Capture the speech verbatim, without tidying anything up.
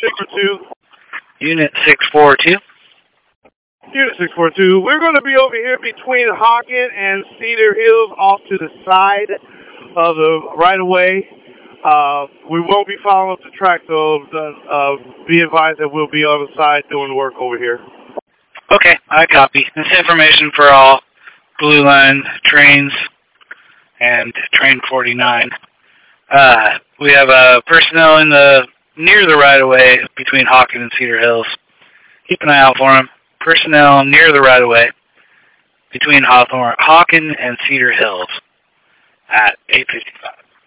six four two. Unit six four two. Unit six four two. We're going to be over here between Hawken and Cedar Hills off to the side of the right-of-way. Uh, we won't be following up the track, though. Uh, be advised that we'll be on the side doing the work over here. Okay, I copy. This information for all Blue Line trains and Train forty-nine. Uh, we have uh, personnel in the near the right-of-way between Hawken and Cedar Hills. Keep an eye out for them. Personnel near the right-of-way between Hawthorne, Hawken and Cedar Hills at eight fifty-five.